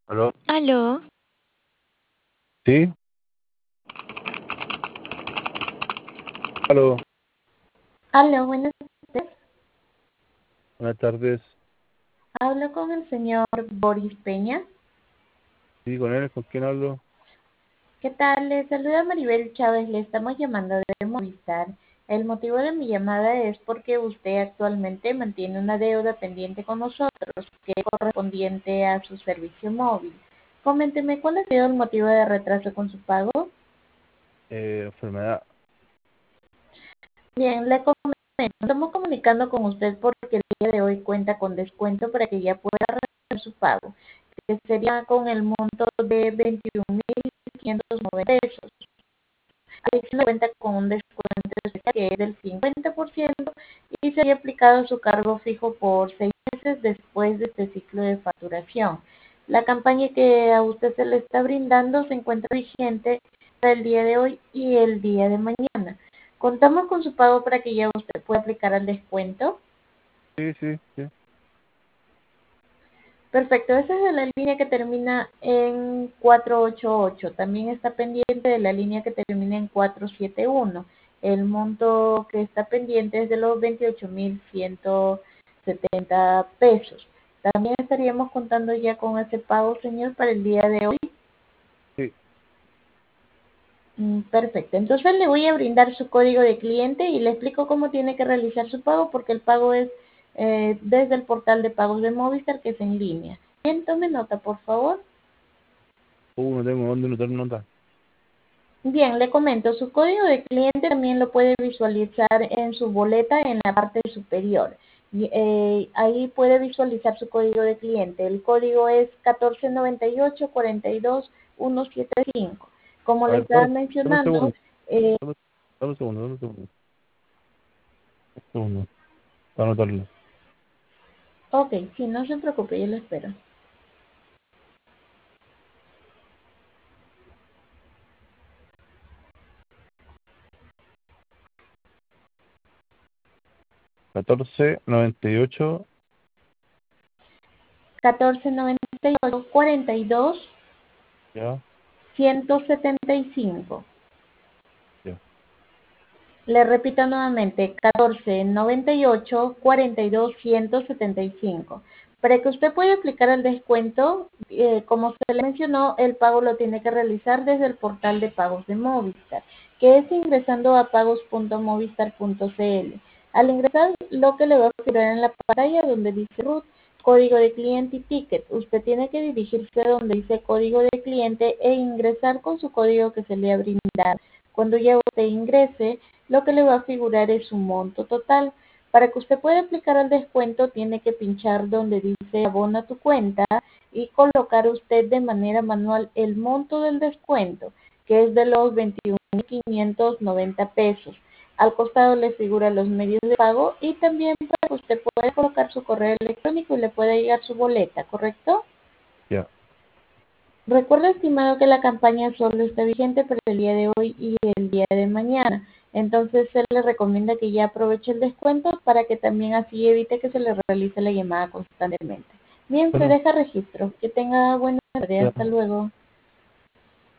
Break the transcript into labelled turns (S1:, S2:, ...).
S1: ¿Aló?
S2: Aló,
S1: ¿Sí? ¿Aló?
S2: aló, buenas tardes.
S1: Buenas tardes.
S2: Hablo con el señor Boris Peña.
S1: ¿Sí, con él? ¿Con quién hablo?
S2: ¿Qué tal? Le saluda Maribel Chávez. Le estamos llamando de Movistar. El motivo de mi llamada es porque usted actualmente mantiene una deuda pendiente con nosotros, que es correspondiente a su servicio móvil. Coménteme, ¿cuál ha sido el motivo de retraso con su pago?
S1: Enfermedad.
S2: Bien, le comento. Estamos comunicando con usted porque el día de hoy cuenta con descuento para que ya pueda realizar su pago, que sería con el monto de 21.590 pesos. Adicional cuenta con un descuento especial que es del 50% y sería aplicado su cargo fijo por 6 meses después de este ciclo de facturación. La campaña que a usted se le está brindando se encuentra vigente para el día de hoy y el día de mañana. Contamos con su pago para que ya usted pueda aplicar el descuento.
S1: Sí, sí, sí.
S2: Perfecto, esa es de la línea que termina en 488. También está pendiente de la línea que termina en 471. El monto que está pendiente es de los 28.170 pesos. También estaríamos contando ya con ese pago, señor, para el día de hoy.
S1: Sí.
S2: Perfecto. Entonces le voy a brindar su código de cliente y le explico cómo tiene que realizar su pago porque el pago es desde el portal de pagos de Movistar que es en línea. Bien, tome nota, por favor.
S1: No tengo dónde notar nota.
S2: Bien, le comento, su código de cliente también lo puede visualizar en su boleta en la parte superior. Ahí puede visualizar su código de cliente. El código es 1498-42175. Como
S1: A
S2: le
S1: ver,
S2: estaba
S1: dame un
S2: mencionando,
S1: segundo.
S2: eh,
S1: Dame un segundo, dame un segundo. Un segundo. Para anotarlo.
S2: ok, sí, no se preocupe, yo lo espero.
S1: 1498.
S2: 1498-42
S1: Ya,
S2: 175.
S1: ya.
S2: Le repito nuevamente, 1498-42-175. Para que usted pueda aplicar el descuento, como se le mencionó, el pago lo tiene que realizar desde el portal de pagos de Movistar, que es ingresando a pagos.movistar.cl. Al ingresar, lo que le va a figurar en la pantalla donde dice RUT, código de cliente y ticket. Usted tiene que dirigirse a donde dice código de cliente e ingresar con su código que se le ha brindado. Cuando ya usted ingrese, lo que le va a figurar es su monto total. Para que usted pueda aplicar el descuento, tiene que pinchar donde dice abona tu cuenta y colocar usted de manera manual el monto del descuento, que es de los 21.590 pesos. Al costado le figuran los medios de pago y también para que usted pueda colocar su correo electrónico y le pueda llegar su boleta, ¿correcto?
S1: Ya.
S2: Recuerda, estimado, que la campaña solo está vigente para el día de hoy y el día de mañana. Entonces, se le recomienda que ya aproveche el descuento para que también así evite que se le realice la llamada constantemente. Bien, se
S1: Bueno,
S2: deja registro. Que tenga buena tarde.
S1: ya.
S2: Hasta luego.